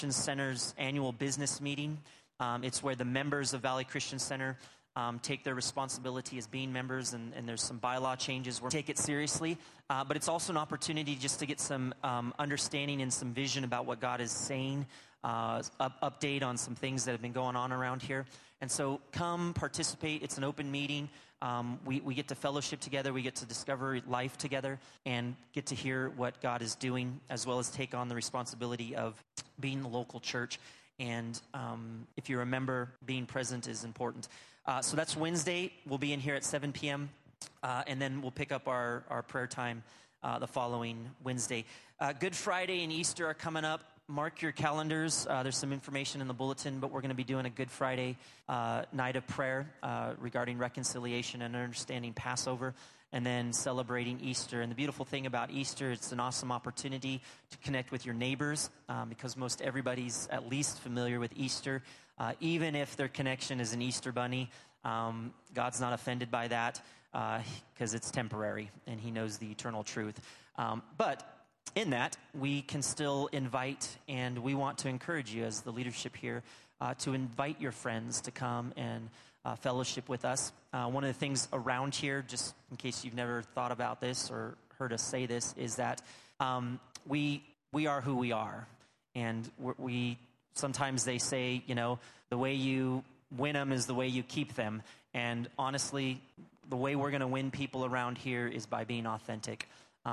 Center's annual business meeting. It's where the members of Valley Christian Center take their responsibility as being members, and there's some bylaw changes. We'll take it seriously, but it's also an opportunity just to get some understanding and some vision about what God is saying, update on some things that have been going on around here. And so come participate. It's an open meeting. We get to fellowship together. We get to discover life together and get to hear what God is doing, as well as take on the responsibility of being the local church. And if you remember, being present is important. So that's Wednesday. We'll be in here at 7 p.m. And then we'll pick up our prayer time the following Wednesday. Good Friday and Easter are coming up. Mark your calendars. There's some information in the bulletin, but we're going to be doing a Good Friday night of prayer regarding reconciliation and understanding Passover, and then celebrating Easter. And the beautiful thing about Easter, it's an awesome opportunity to connect with your neighbors, because most everybody's at least familiar with Easter. Even if their connection is an Easter bunny, God's not offended by that because it's temporary, and he knows the eternal truth. But in that, we can still invite, and we want to encourage you as the leadership here to invite your friends to come and fellowship with us. One of the things around here, just in case you've never thought about this or heard us say this, is that we are who we are. And we sometimes they say, you know, the way you win them is the way you keep them. And honestly, the way we're going to win people around here is by being authentic.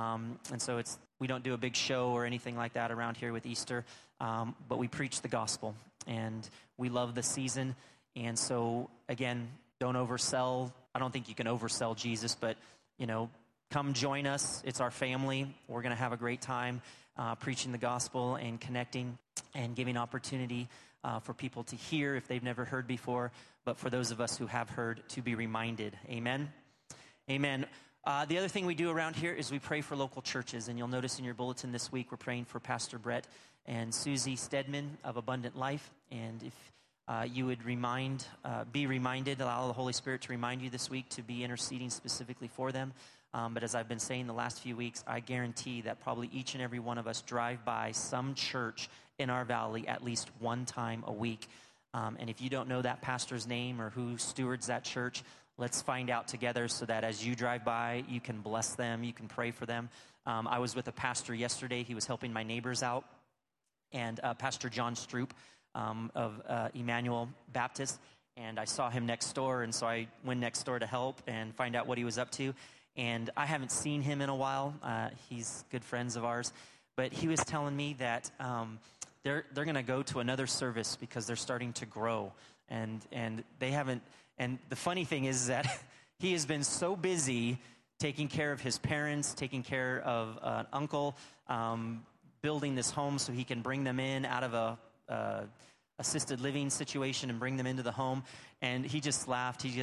And so we don't do a big show or anything like that around here with Easter, but we preach the gospel, and we love the season. And so, again, don't oversell. I don't think you can oversell Jesus, but, you know, come join us. It's our family. We're going to have a great time preaching the gospel and connecting and giving opportunity for people to hear if they've never heard before, but for those of us who have heard, to be reminded. Amen? Amen. The other thing we do around here is we pray for local churches, and you'll notice in your bulletin this week we're praying for Pastor Brett and Susie Stedman of Abundant Life. And if you would be reminded, allow the Holy Spirit to remind you this week to be interceding specifically for them. But as I've been saying the last few weeks, I guarantee that probably each and every one of us drive by some church in our valley at least one time a week. And if you don't know that pastor's name or who stewards that church, let's find out together so that as you drive by, you can bless them, you can pray for them. I was with a pastor yesterday. He was helping my neighbors out. And Pastor John Stroop of Emmanuel Baptist. And I saw him next door, and so I went next door to help and find out what he was up to. And I haven't seen him in a while. He's good friends of ours. But he was telling me that they're going to go to another service because they're starting to grow. And they haven't... And the funny thing is that he has been so busy taking care of his parents, taking care of an uncle, building this home so he can bring them in out of a assisted living situation and bring them into the home. And he just laughed. He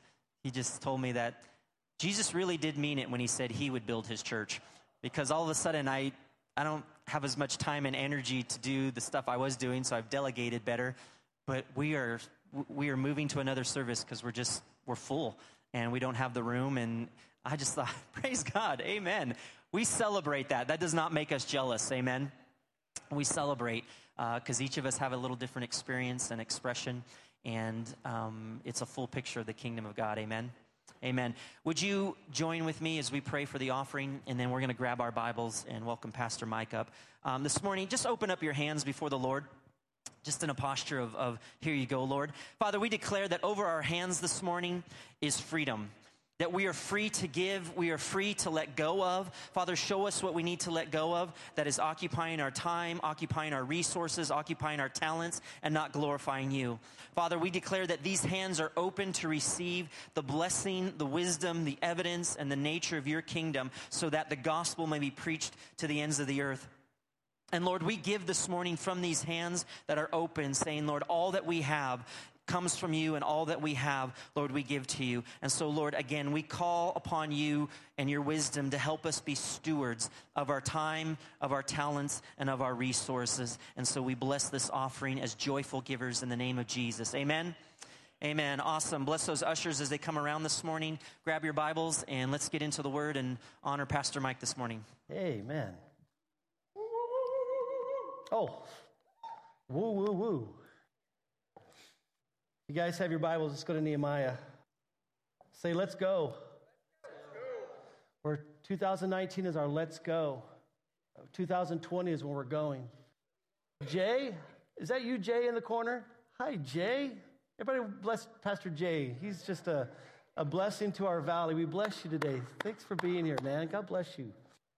just told me that Jesus really did mean it when he said he would build his church, because all of a sudden I don't have as much time and energy to do the stuff I was doing, so I've delegated better. But we are moving to another service because we're full and we don't have the room. And I just thought, praise God, amen. We celebrate that. That does not make us jealous, amen. We celebrate because each of us have a little different experience and expression, and it's a full picture of the kingdom of God, amen. Amen. Would you join with me as we pray for the offering, and then we're going to grab our Bibles and welcome Pastor Mike up. This morning, just open up your hands before the Lord. Just in a posture of here you go, Lord. Father, we declare that over our hands this morning is freedom. That we are free to give, we are free to let go of. Father, show us what we need to let go of that is occupying our time, occupying our resources, occupying our talents, and not glorifying you. Father, we declare that these hands are open to receive the blessing, the wisdom, the evidence, and the nature of your kingdom so that the gospel may be preached to the ends of the earth. And Lord, we give this morning from these hands that are open, saying, Lord, all that we have comes from you, and all that we have, Lord, we give to you. And so, Lord, again, we call upon you and your wisdom to help us be stewards of our time, of our talents, and of our resources. And so we bless this offering as joyful givers in the name of Jesus. Amen. Amen. Awesome. Bless those ushers as they come around this morning. Grab your Bibles and let's get into the word and honor Pastor Mike this morning. Amen. Oh, Woo, woo, woo. You guys have your Bibles, let's go to Nehemiah. Say, let's go. Where 2019 is our let's go. 2020 is when we're going. Jay, is that you, Jay, in the corner? Hi, Jay. Everybody bless Pastor Jay. He's just a blessing to our valley. We bless you today. Thanks for being here, man. God bless you.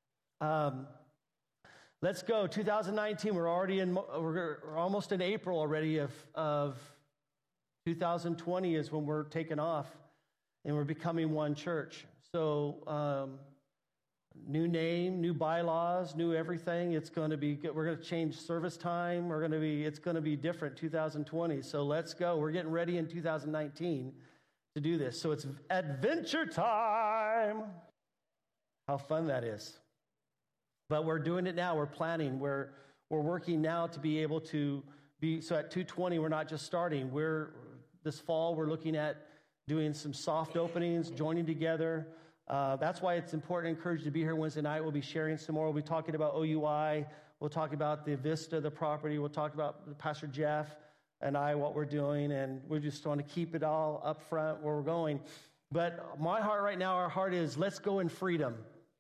Let's go. 2019. We're almost in April already of 2020 is when we're taking off, and we're becoming one church. So new name, new bylaws, new everything. It's going to be good. We're going to change service time. It's going to be different 2020. So let's go. We're getting ready in 2019 to do this. So it's adventure time. How fun that is. But we're doing it now. We're planning. We're working now to be able to be, so at 220, we're not just starting. This fall, we're looking at doing some soft openings, joining together. That's why it's important to encourage you to be here Wednesday night. We'll be sharing some more. We'll be talking about OUI. We'll talk about the Vista, the property. We'll talk about Pastor Jeff and I, what we're doing. And we just want to keep it all up front where we're going. But my heart right now, our heart is, let's go in freedom.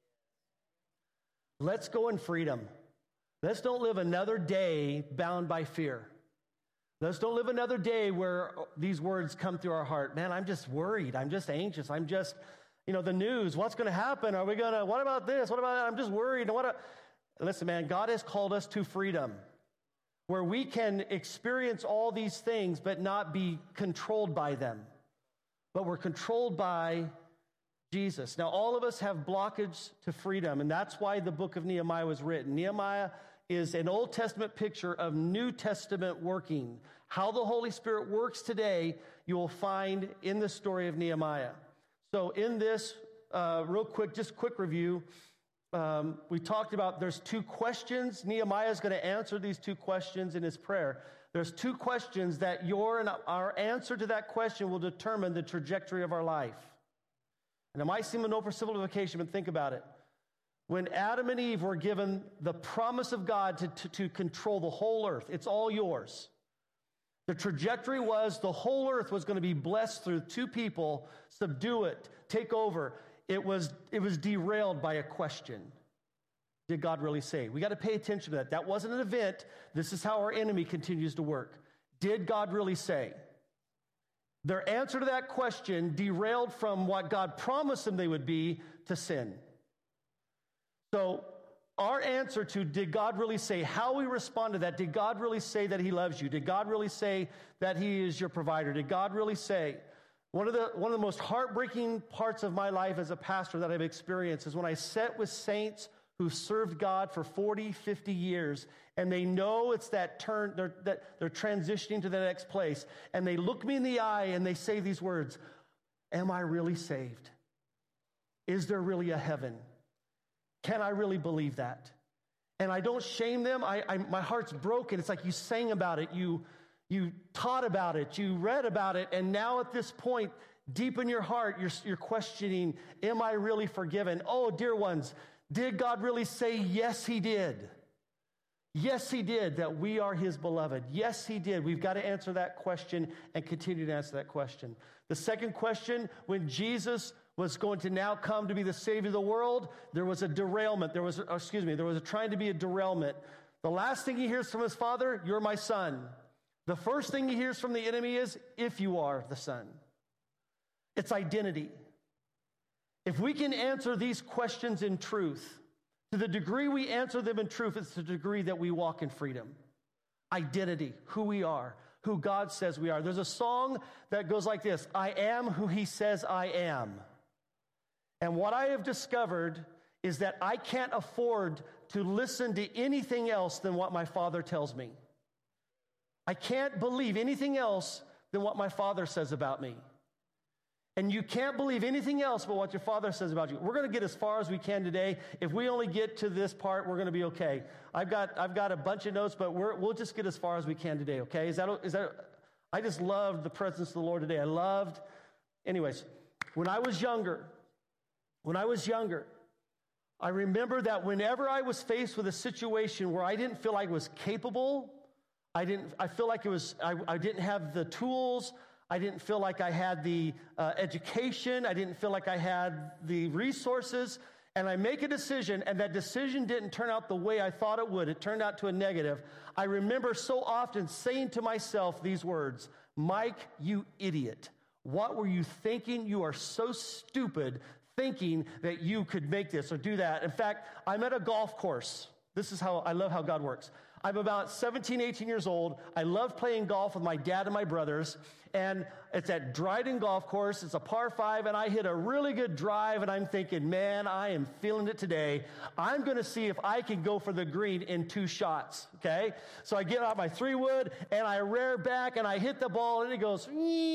Let's go in freedom. Let's don't live another day bound by fear. Let's don't live another day where these words come through our heart. Man, I'm just worried. I'm just anxious. I'm just, the news. What's going to happen? What about this? What about that? I'm just worried. Listen, man, God has called us to freedom where we can experience all these things but not be controlled by them. But we're controlled by Jesus. Now, all of us have blockage to freedom, and that's why the book of Nehemiah was written. Nehemiah is an Old Testament picture of New Testament working. How the Holy Spirit works today, you will find in the story of Nehemiah. So in this, real quick, just quick review, we talked about there's two questions. Nehemiah is going to answer these two questions in his prayer. There's two questions that our answer to that question will determine the trajectory of our life. And it might seem an oversimplification, but think about it. When Adam and Eve were given the promise of God to control the whole earth, it's all yours. The trajectory was the whole earth was going to be blessed through two people, subdue it, take over. It was derailed by a question. Did God really say? We got to pay attention to that. That wasn't an event. This is how our enemy continues to work. Did God really say? Their answer to that question derailed from what God promised them they would be to sin. So our answer to did God really say, how we respond to that, did God really say that he loves you? Did God really say that he is your provider? Did God really say? One of the most heartbreaking parts of my life as a pastor that I've experienced is when I sat with saints who served God for 40, 50 years, and they know it's that turn, they're transitioning to the next place, and they look me in the eye and they say these words, am I really saved? Is there really a heaven? Can I really believe that? And I don't shame them. My heart's broken. It's like you sang about it, you taught about it, you read about it, and now at this point, deep in your heart, you're questioning, am I really forgiven? Oh, dear ones, did God really say, yes, he did? Yes, he did, that we are his beloved. Yes, he did. We've got to answer that question and continue to answer that question. The second question, when Jesus was going to now come to be the Savior of the world, there was a derailment. There was trying to be a derailment. The last thing he hears from his Father, you're my son. The first thing he hears from the enemy is, if you are the Son. It's identity. If we can answer these questions in truth, to the degree we answer them in truth, it's the degree that we walk in freedom. Identity, who we are, who God says we are. There's a song that goes like this, I am who he says I am. And what I have discovered is that I can't afford to listen to anything else than what my Father tells me. I can't believe anything else than what my Father says about me. And you can't believe anything else but what your Father says about you. We're going to get as far as we can today. If we only get to this part, we're going to be okay. I've got a bunch of notes, but we'll just get as far as we can today, okay? Is that? I just loved the presence of the Lord today. Anyways, when I was younger, I remember that whenever I was faced with a situation where I didn't feel I was capable I feel like I didn't have the tools. I didn't feel like I had the education. I didn't feel like I had the resources. And I make a decision, and that decision didn't turn out the way I thought it would. It turned out to a negative. I remember so often saying to myself these words, Mike, you idiot. What were you thinking? You are so stupid thinking that you could make this or do that. In fact, I'm at a golf course. This is how I love how God works. I'm about 17, 18 years old. I love playing golf with my dad and my brothers. And it's at Dryden Golf Course. It's a par 5, and I hit a really good drive, and I'm thinking, man, I am feeling it today. I'm going to see if I can go for the green in 2 shots, okay? So I get out my 3-wood, and I rear back, and I hit the ball, and it goes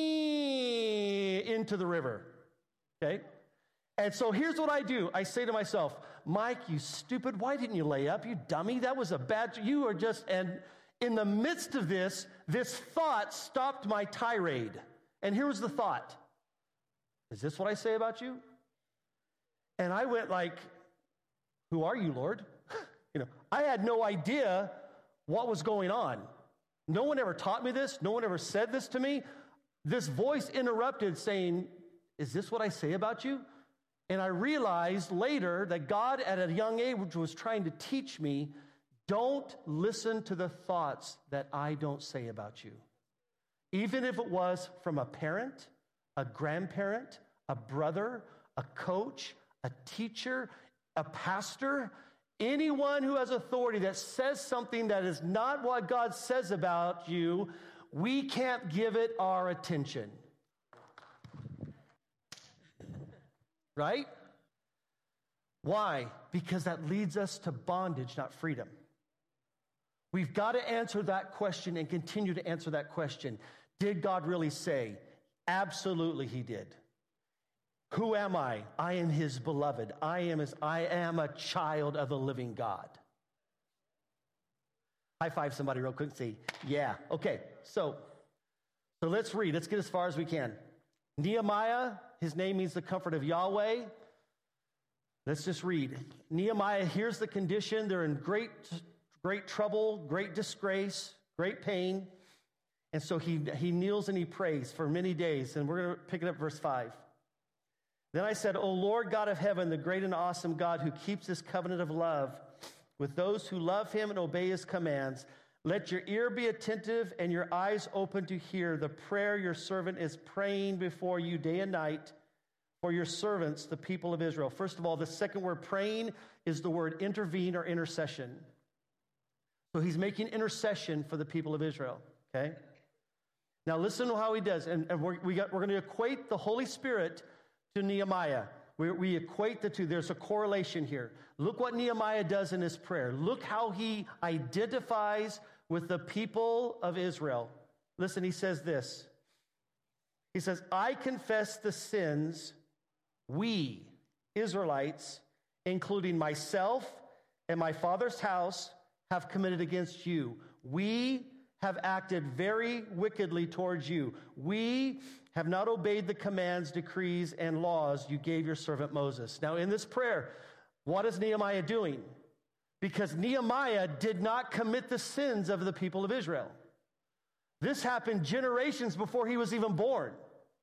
into the river, okay? And so here's what I do. I say to myself, Mike, you stupid, why didn't you lay up, you dummy? That was a bad, you are just, and in the midst of this thought stopped my tirade. And here was the thought. Is this what I say about you? And I went like, who are you, Lord? I had no idea what was going on. No one ever taught me this. No one ever said this to me. This voice interrupted saying, is this what I say about you? And I realized later that God at a young age was trying to teach me, don't listen to the thoughts that I don't say about you. Even if it was from a parent, a grandparent, a brother, a coach, a teacher, a pastor, anyone who has authority that says something that is not what God says about you, we can't give it our attention. Right? Why? Because that leads us to bondage, not freedom. We've got to answer that question and continue to answer that question. Did God really say? Absolutely, he did. Who am I? I am his beloved. I am a child of the living God. High five somebody real quick and say, yeah. Okay, so let's read. Let's get as far as we can. Nehemiah, his name means the comfort of Yahweh. Let's just read. Nehemiah hears the condition. They're in great trouble, great disgrace, great pain. And so he kneels and he prays for many days. And we're going to pick it up verse 5. Then I said, O Lord God of heaven, the great and awesome God who keeps his covenant of love with those who love him and obey his commands, let your ear be attentive and your eyes open to hear the prayer your servant is praying before you day and night for your servants, the people of Israel. First of all, the second word praying is the word intervene or intercession. So he's making intercession for the people of Israel, okay? Now listen to how he does. And we're going to equate the Holy Spirit to Nehemiah. We equate the two. There's a correlation here. Look what Nehemiah does in his prayer. Look how he identifies with the people of Israel. Listen, he says this. He says, I confess the sins we, Israelites, including myself and my father's house, have committed against you. We have acted very wickedly towards you. We have not obeyed the commands, decrees, and laws you gave your servant Moses. Now, in this prayer, what is Nehemiah doing? Because Nehemiah did not commit the sins of the people of Israel. This happened generations before he was even born.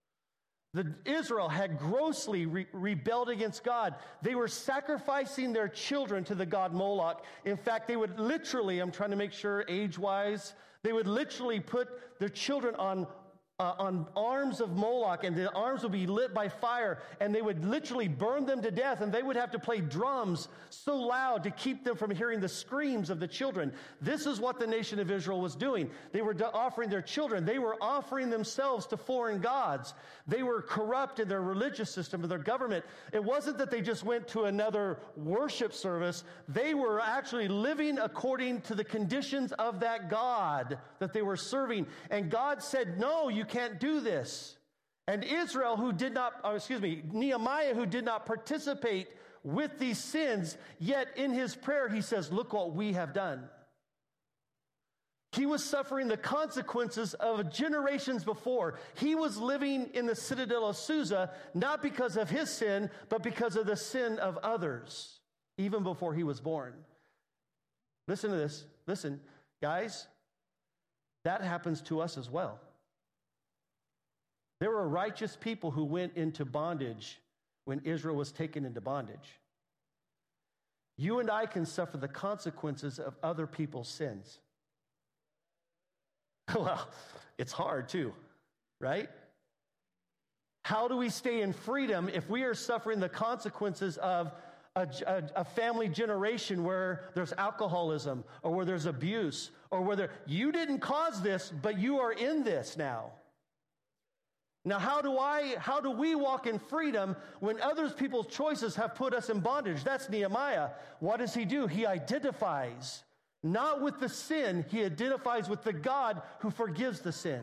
Israel had grossly rebelled against God. They were sacrificing their children to the god Moloch. In fact, they would literally, I'm trying to make sure age-wise, they would literally put their children on arms of Moloch, and the arms would be lit by fire, and they would literally burn them to death, and they would have to play drums so loud to keep them from hearing the screams of the children. This is what the nation of Israel was doing. They were offering their children. They were offering themselves to foreign gods. They were corrupt in their religious system, in their government. It wasn't that they just went to another worship service. They were actually living according to the conditions of that God that they were serving. And God said, no, you can't do this. And Nehemiah, who did not participate with these sins, yet in his prayer he says, look what we have done. He was suffering the consequences of generations before. He was living in the citadel of Susa, not because of his sin, but because of the sin of others, even before he was born. Listen to this. Listen, guys. that happens to us as well. There were righteous people who went into bondage when Israel was taken into bondage. You and I can suffer the consequences of other people's sins. Well, it's hard too, right? How do we stay in freedom if we are suffering the consequences of a family generation where there's alcoholism or where there's abuse or where you didn't cause this, but you are in this now? Now, how do we walk in freedom when other people's choices have put us in bondage? That's Nehemiah. What does he do? He identifies not with the sin, he identifies with the God who forgives the sin.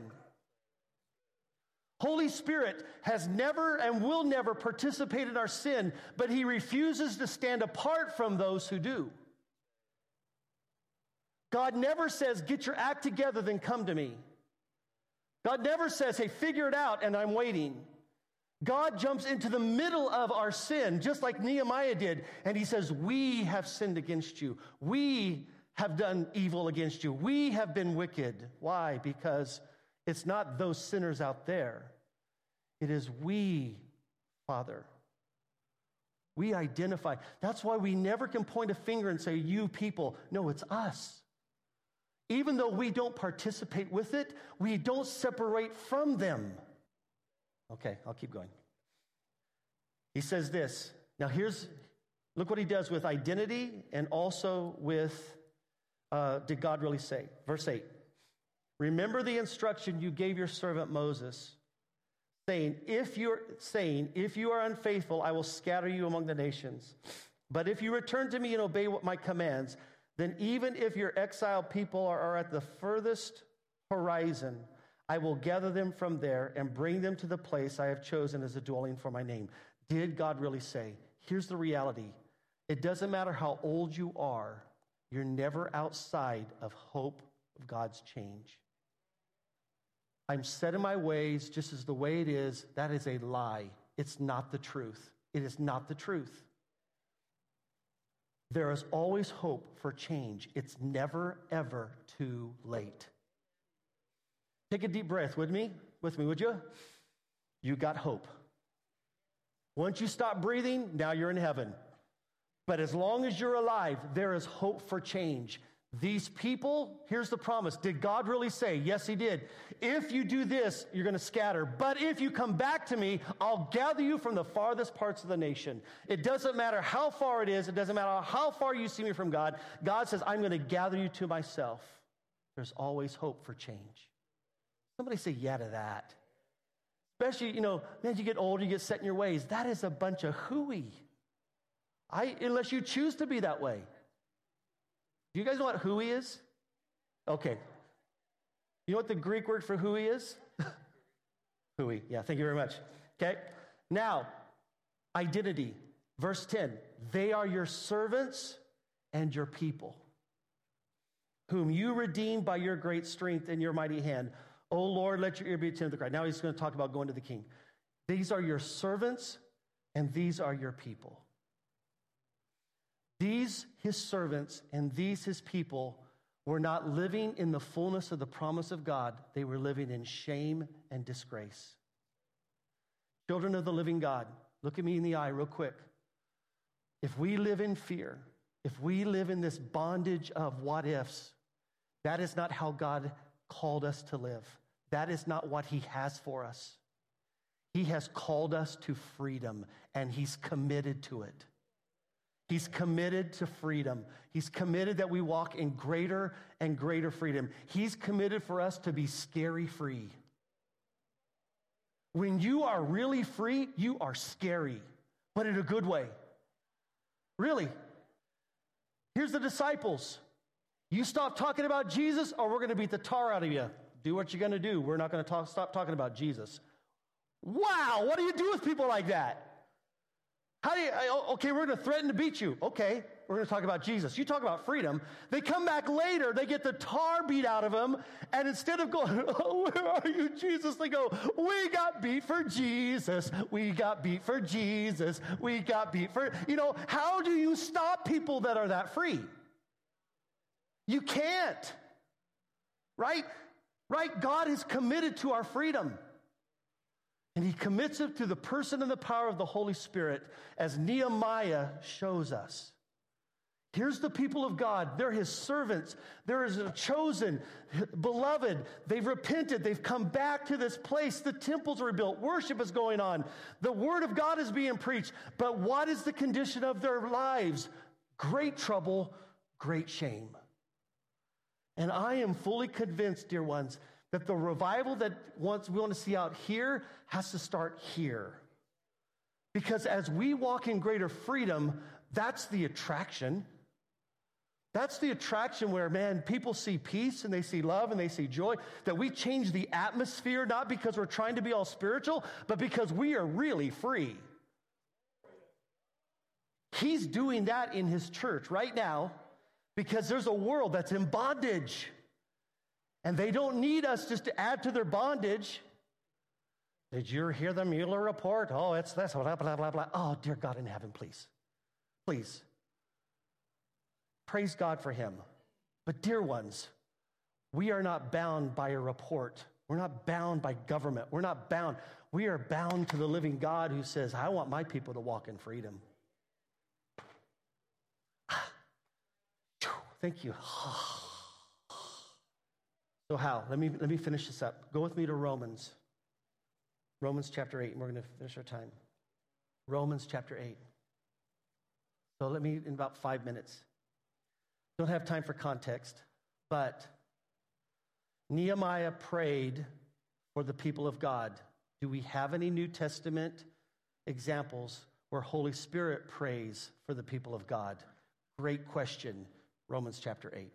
Holy Spirit has never and will never participate in our sin, but he refuses to stand apart from those who do. God never says, get your act together, then come to me. God never says, hey, figure it out, and I'm waiting. God jumps into the middle of our sin, just like Nehemiah did, and he says, we have sinned against you. We have done evil against you. We have been wicked. Why? Because it's not those sinners out there. It is we, Father. We identify. That's why we never can point a finger and say, you people. No, it's us. Even though we don't participate with it, we don't separate from them. Okay, I'll keep going. He says this. Now look what he does with identity and also with, did God really say? Verse 8. Remember the instruction you gave your servant Moses, saying, if you are unfaithful, I will scatter you among the nations. But if you return to me and obey my commands, then even if your exiled people are at the furthest horizon, I will gather them from there and bring them to the place I have chosen as a dwelling for my name. Did God really say? Here's the reality. It doesn't matter how old you are, you're never outside of hope of God's change. I'm set in my ways just as the way it is. That is a lie. It's not the truth. It is not the truth. There is always hope for change. It's never, ever too late. Take a deep breath with me, would you? You got hope. Once you stop breathing, now you're in heaven. But as long as you're alive, there is hope for change. These people, here's the promise. Did God really say? Yes, he did. If you do this, you're going to scatter. But if you come back to me, I'll gather you from the farthest parts of the nation. It doesn't matter how far it is. It doesn't matter how far you see me from God. God says, I'm going to gather you to myself. There's always hope for change. Somebody say yeah to that. Especially, as you get older, you get set in your ways. That is a bunch of hooey. Unless you choose to be that way. Do you guys know what hooey is? Okay. You know what the Greek word for hooey is? Hooey. Yeah, thank you very much. Okay. Now, identity. Verse 10. They are your servants and your people, whom you redeemed by your great strength and your mighty hand. O Lord, let your ear be attentive to the cry. Now he's going to talk about going to the king. These are your servants and these are your people. These, his servants, and these, his people, were not living in the fullness of the promise of God. They were living in shame and disgrace. Children of the living God, look at me in the eye real quick. If we live in fear, if we live in this bondage of what ifs, that is not how God called us to live. That is not what he has for us. He has called us to freedom, and he's committed to it. He's committed to freedom. He's committed that we walk in greater and greater freedom. He's committed for us to be scary free. When you are really free, you are scary, but in a good way. Really. Here's the disciples. You stop talking about Jesus or we're going to beat the tar out of you. Do what you're going to do. We're not going to stop talking about Jesus. Wow, what do you do with people like that? Okay, we're going to threaten to beat you. Okay, we're going to talk about Jesus. You talk about freedom. They come back later, they get the tar beat out of them, and instead of going, oh, where are you, Jesus? They go, we got beat for Jesus. We got beat for Jesus. We got beat for, how do you stop people that are that free? You can't, right? right? God is committed to our freedom. And he commits it to the person and the power of the Holy Spirit, as Nehemiah shows us. Here's the people of God. They're his servants. They're his chosen, beloved. They've repented. They've come back to this place. The temples are rebuilt. Worship is going on. The word of God is being preached. But what is the condition of their lives? Great trouble, great shame. And I am fully convinced, dear ones, that the revival that we want to see out here has to start here. Because as we walk in greater freedom, that's the attraction. That's the attraction where, man, people see peace and they see love and they see joy. That we change the atmosphere, not because we're trying to be all spiritual, but because we are really free. He's doing that in his church right now because there's a world that's in bondage. And they don't need us just to add to their bondage. Did you hear the Mueller report? Oh, it's this, blah, blah, blah, blah. Oh, dear God in heaven, please. Please. Praise God for him. But dear ones, we are not bound by a report. We're not bound by government. We're not bound. We are bound to the living God who says, I want my people to walk in freedom. Thank you. So how? Let me finish this up. Go with me to Romans. Romans chapter 8, and we're going to finish our time. Romans chapter 8. So let me, in about 5 minutes. Don't have time for context, but Nehemiah prayed for the people of God. Do we have any New Testament examples where Holy Spirit prays for the people of God? Great question. Romans chapter 8.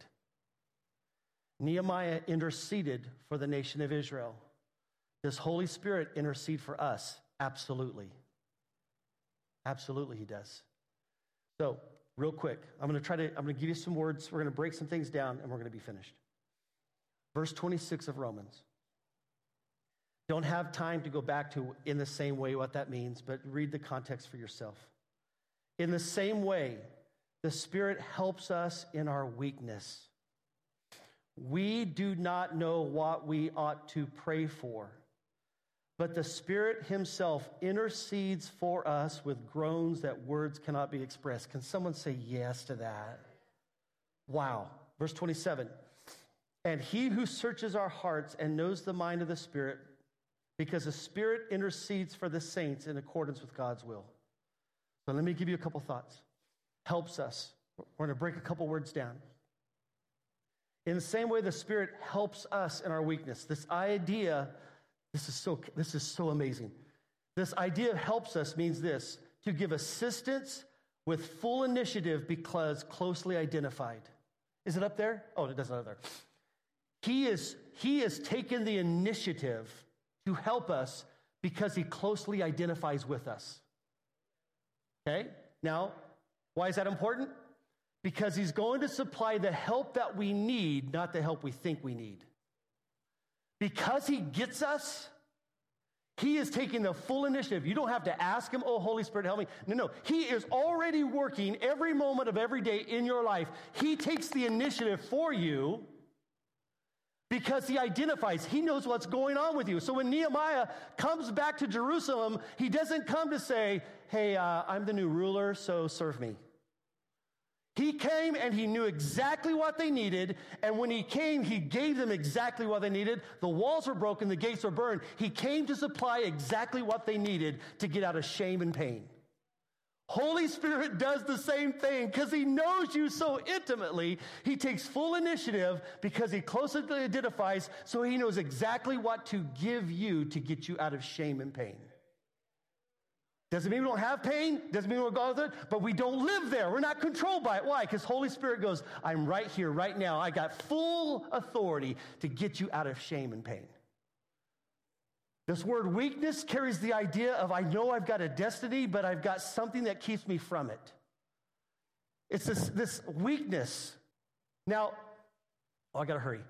Nehemiah interceded for the nation of Israel. Does Holy Spirit intercede for us? Absolutely. Absolutely he does. So, real quick, I'm going to give you some words. We're going to break some things down and we're going to be finished. Verse 26 of Romans. Don't have time to go back to in the same way what that means, but read the context for yourself. In the same way, the Spirit helps us in our weakness. We do not know what we ought to pray for, but the Spirit himself intercedes for us with groans that words cannot be expressed. Can someone say yes to that? Wow. Verse 27. And he who searches our hearts and knows the mind of the Spirit, because the Spirit intercedes for the saints in accordance with God's will. So let me give you a couple thoughts. Helps us. We're going to break a couple words down. In the same way, the Spirit helps us in our weakness. This idea, this is so amazing. This idea of helps us means this: to give assistance with full initiative because closely identified. Is it up there? Oh, it doesn't up there. He has taken the initiative to help us because he closely identifies with us. Okay? Now, why is that important? Because he's going to supply the help that we need, not the help we think we need. Because he gets us, he is taking the full initiative. You don't have to ask him, oh, Holy Spirit, help me. No. He is already working every moment of every day in your life. He takes the initiative for you because he identifies. He knows what's going on with you. So when Nehemiah comes back to Jerusalem, he doesn't come to say, hey, I'm the new ruler, so serve me. He came and he knew exactly what they needed, and when he came, he gave them exactly what they needed. The walls were broken, the gates were burned. He came to supply exactly what they needed to get out of shame and pain. Holy Spirit does the same thing because he knows you so intimately. He takes full initiative because he closely identifies, so he knows exactly what to give you to get you out of shame and pain. Doesn't mean we don't have pain. Doesn't mean we're going through it. But we don't live there. We're not controlled by it. Why? Because Holy Spirit goes, I'm right here, right now. I got full authority to get you out of shame and pain. This word weakness carries the idea of I know I've got a destiny, but I've got something that keeps me from it. It's this weakness. Now, I got to hurry.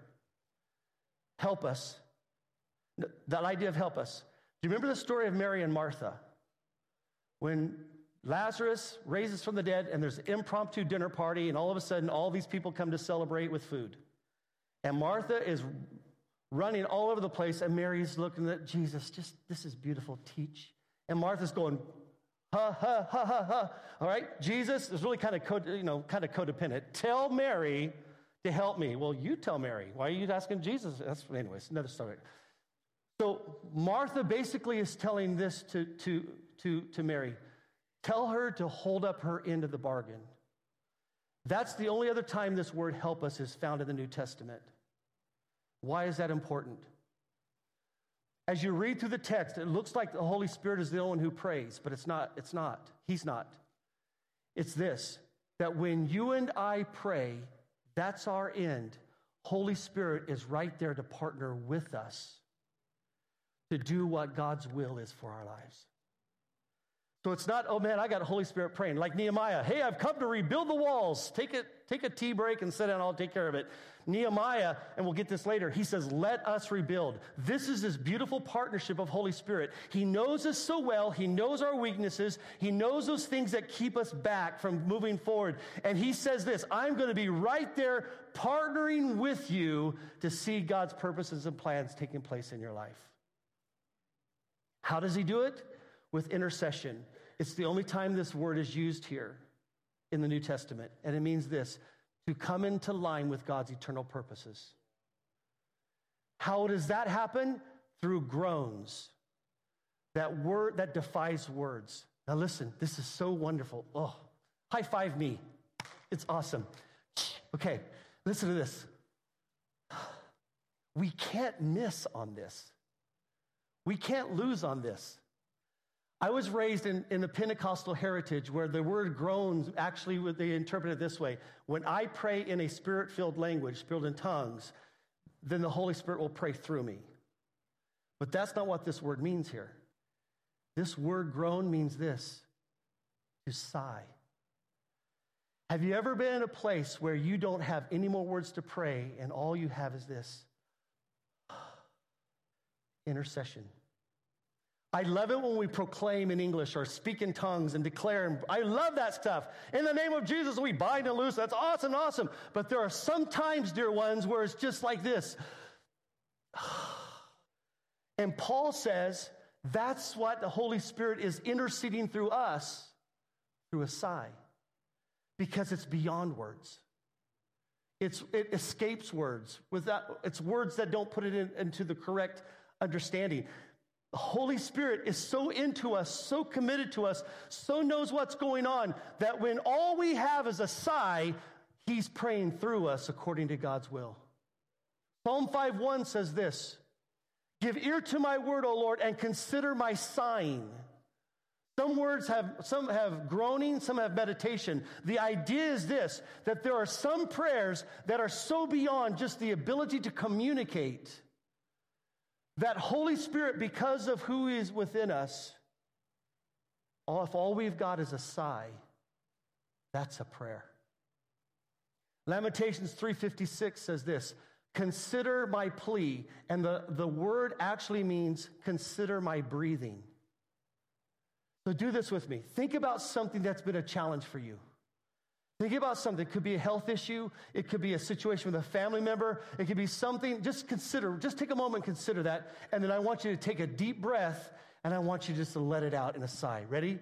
Help us. That idea of help us. Do you remember the story of Mary and Martha? When Lazarus raises from the dead and there's an impromptu dinner party and all of a sudden all these people come to celebrate with food. And Martha is running all over the place, and Mary's looking at Jesus, just, this is beautiful, teach. And Martha's going, ha, ha, ha, ha, ha. All right, Jesus is really kind of codependent. Tell Mary to help me. Well, you tell Mary. Why are you asking Jesus? Anyways, another story. So Martha basically is telling this to Mary. Tell her to hold up her end of the bargain. That's the only other time this word help us is found in the New Testament. Why is that important? As you read through the text, it looks like the Holy Spirit is the only one who prays, but it's not. He's not. It's this, that when you and I pray, that's our end. Holy Spirit is right there to partner with us to do what God's will is for our lives. So it's not, oh man, I got Holy Spirit praying. Like Nehemiah, hey, I've come to rebuild the walls. Take a tea break and sit down, I'll take care of it. Nehemiah, and we'll get this later, he says, let us rebuild. This is this beautiful partnership of Holy Spirit. He knows us so well. He knows our weaknesses. He knows those things that keep us back from moving forward. And he says this, I'm going to be right there partnering with you to see God's purposes and plans taking place in your life. How does he do it? With intercession. It's the only time this word is used here in the New Testament. And it means this, to come into line with God's eternal purposes. How does that happen? Through groans. That word that defies words. Now listen, this is so wonderful. Oh, high five me. It's awesome. Okay, listen to this. We can't miss on this. We can't lose on this. I was raised in the Pentecostal heritage where the word groans, actually they interpret it this way. When I pray in a spirit-filled language, filled in tongues, then the Holy Spirit will pray through me. But that's not what this word means here. This word groan means this, to sigh. Have you ever been in a place where you don't have any more words to pray and all you have is this? Intercession. I love it when we proclaim in English or speak in tongues and declare. I love that stuff. In the name of Jesus, we bind and loose. That's awesome, awesome. But there are some times, dear ones, where it's just like this. And Paul says that's what the Holy Spirit is interceding through us through a sigh. Because it's beyond words. It escapes words. It's words that don't put it into the correct understanding. The Holy Spirit is so into us, so committed to us, so knows what's going on, that when all we have is a sigh, he's praying through us according to God's will. Psalm 5:1 says this, give ear to my word, O Lord, and consider my sighing. Some have groaning, some have meditation. The idea is this, that there are some prayers that are so beyond just the ability to communicate that Holy Spirit, because of who is within us, if all we've got is a sigh, that's a prayer. Lamentations 3:56 says this, consider my plea, and the word actually means consider my breathing. So do this with me. Think about something that's been a challenge for you. Think about something. It could be a health issue. It could be a situation with a family member. It could be something. Just take a moment and consider that. And then I want you to take a deep breath, and I want you just to let it out in a sigh. Ready?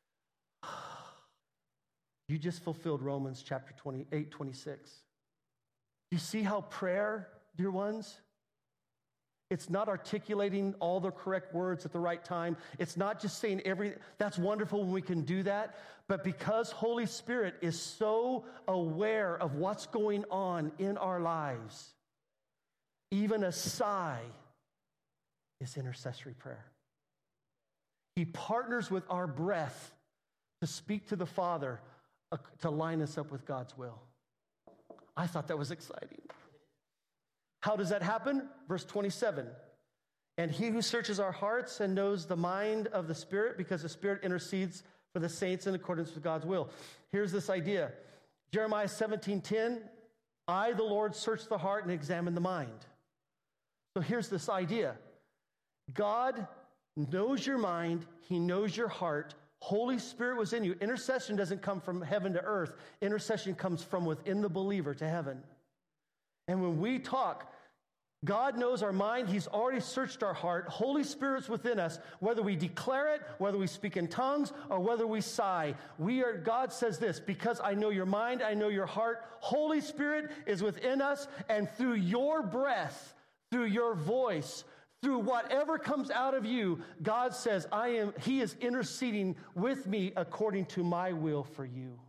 You just fulfilled Romans chapter 28:26. You see how prayer, dear ones, it's not articulating all the correct words at the right time. It's not just saying that's wonderful when we can do that. But because Holy Spirit is so aware of what's going on in our lives, even a sigh is intercessory prayer. He partners with our breath to speak to the Father, to line us up with God's will. I thought that was exciting. How does that happen? Verse 27. And he who searches our hearts and knows the mind of the Spirit, because the Spirit intercedes for the saints in accordance with God's will. Here's this idea. Jeremiah 17:10, I, the Lord, search the heart and examine the mind. So here's this idea. God knows your mind. He knows your heart. Holy Spirit was in you. Intercession doesn't come from heaven to earth. Intercession comes from within the believer to heaven. And when we talk, God knows our mind. He's already searched our heart. Holy Spirit's within us, whether we declare it, whether we speak in tongues, or whether we sigh. God says this, because I know your mind, I know your heart. Holy Spirit is within us, and through your breath, through your voice, through whatever comes out of you, God says, He is interceding with me according to my will for you.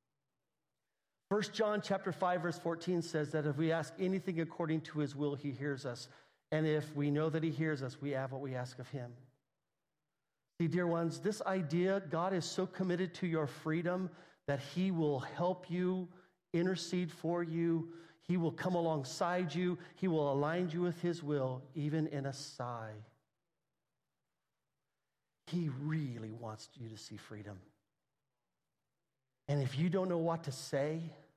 1 John chapter 5, verse 14 says that if we ask anything according to his will, he hears us. And if we know that he hears us, we have what we ask of him. See, dear ones, this idea, God is so committed to your freedom that he will help you, intercede for you. He will come alongside you. He will align you with his will, even in a sigh. He really wants you to see freedom. And if you don't know what to say,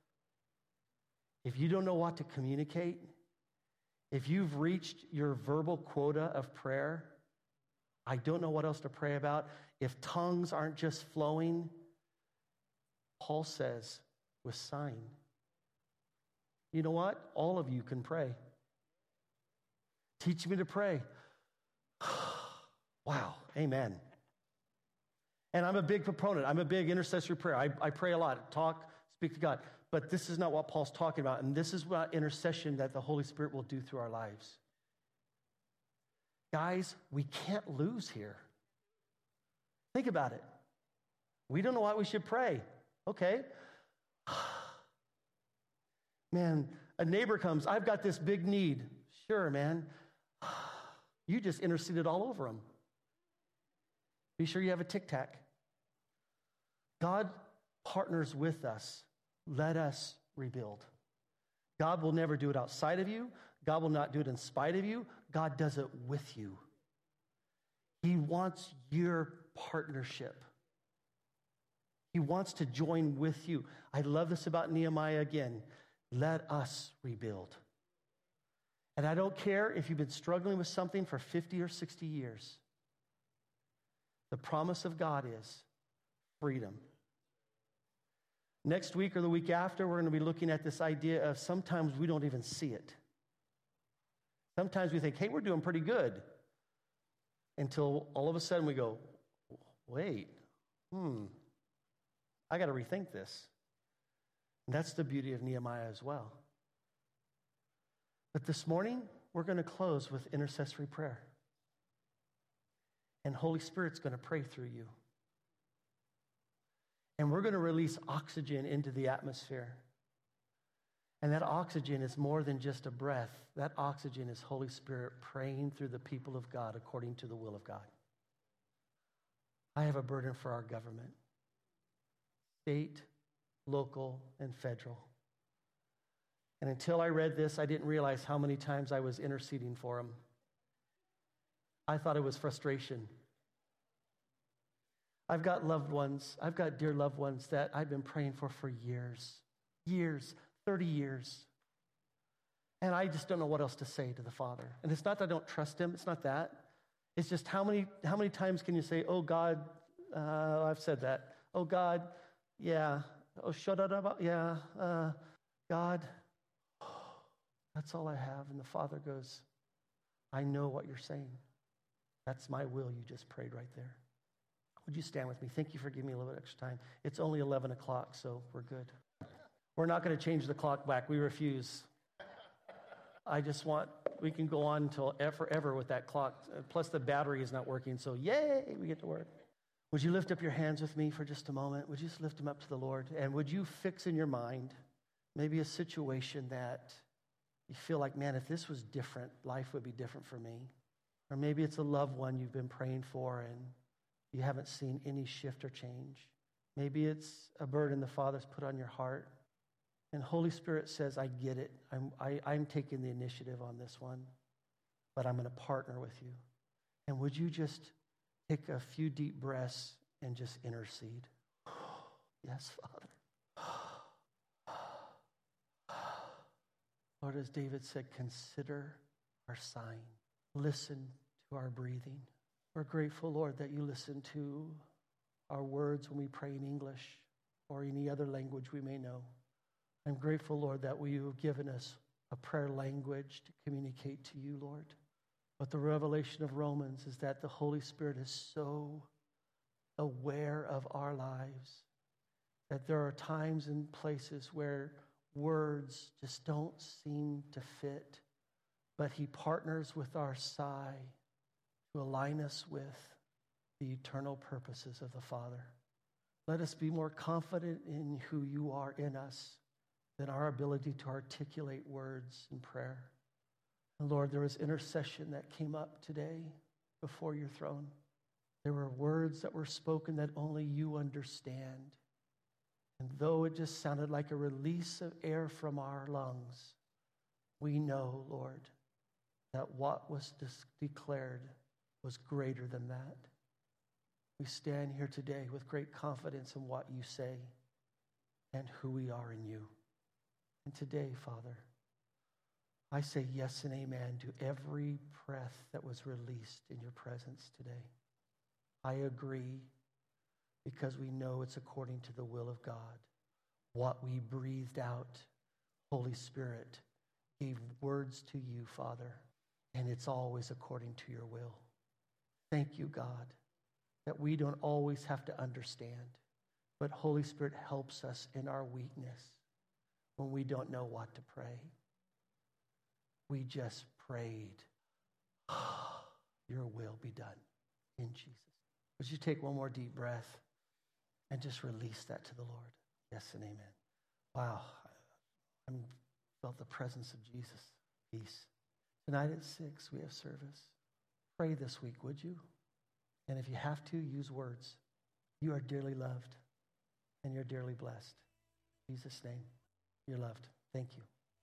if you don't know what to communicate, if you've reached your verbal quota of prayer, I don't know what else to pray about. If tongues aren't just flowing, Paul says, with sign. You know what? All of you can pray. Teach me to pray. Wow, amen. And I'm a big proponent. I'm a big intercessory prayer. I pray a lot, talk, speak to God. But this is not what Paul's talking about. And this is what intercession that the Holy Spirit will do through our lives. Guys, we can't lose here. Think about it. We don't know what we should pray. Okay. Man, a neighbor comes. I've got this big need. Sure, man. You just interceded all over him. Be sure you have a tic-tac. God partners with us. Let us rebuild. God will never do it outside of you. God will not do it in spite of you. God does it with you. He wants your partnership. He wants to join with you. I love this about Nehemiah again. Let us rebuild. And I don't care if you've been struggling with something for 50 or 60 years. The promise of God is freedom. Next week or the week after, we're going to be looking at this idea of sometimes we don't even see it. Sometimes we think, hey, we're doing pretty good. Until all of a sudden we go, wait, I got to rethink this. And that's the beauty of Nehemiah as well. But this morning, we're going to close with intercessory prayer. And Holy Spirit's going to pray through you. And we're going to release oxygen into the atmosphere. And that oxygen is more than just a breath. That oxygen is Holy Spirit praying through the people of God according to the will of God. I have a burden for our government, state, local, and federal. And until I read this, I didn't realize how many times I was interceding for them. I thought it was frustration. I've got loved ones, I've got dear loved ones that I've been praying for years, 30 years. And I just don't know what else to say to the Father. And it's not that I don't trust him, it's not that. It's just how many times can you say, oh God, I've said that. Oh God, yeah. Oh, shut up, yeah. God, that's all I have. And the Father goes, I know what you're saying. That's my will. You just prayed right there. Would you stand with me? Thank you for giving me a little bit extra time. It's only 11 o'clock, so we're good. We're not going to change the clock back. We refuse. We can go on until forever with that clock. Plus the battery is not working, so yay, we get to work. Would you lift up your hands with me for just a moment? Would you just lift them up to the Lord? And would you fix in your mind maybe a situation that you feel like, man, if this was different, life would be different for me. Or maybe it's a loved one you've been praying for and you haven't seen any shift or change. Maybe it's a burden the Father's put on your heart. And Holy Spirit says, I get it. I'm taking the initiative on this one, but I'm going to partner with you. And would you just take a few deep breaths and just intercede? Yes, Father. Lord, as David said, consider our sighing. Listen to our breathing. We're grateful, Lord, that you listen to our words when we pray in English or any other language we may know. I'm grateful, Lord, that you have given us a prayer language to communicate to you, Lord. But the revelation of Romans is that the Holy Spirit is so aware of our lives that there are times and places where words just don't seem to fit, but he partners with our sigh to align us with the eternal purposes of the Father. Let us be more confident in who you are in us than our ability to articulate words in prayer. And Lord, there was intercession that came up today before your throne. There were words that were spoken that only you understand. And though it just sounded like a release of air from our lungs, we know, Lord, that what was declared was greater than that. We stand here today with great confidence in what you say and who we are in you. And today, Father, I say yes and amen to every breath that was released in your presence today. I agree because we know it's according to the will of God. What we breathed out, Holy Spirit, gave words to you, Father, and it's always according to your will. Thank you, God, that we don't always have to understand, but Holy Spirit helps us in our weakness when we don't know what to pray. We just prayed, your will be done in Jesus. Would you take one more deep breath and just release that to the Lord? Yes and amen. Wow. I felt the presence of Jesus. Peace. Tonight at 6, we have service. Pray this week, would you? And if you have to, use words. You are dearly loved and you're dearly blessed. In Jesus' name, you're loved. Thank you.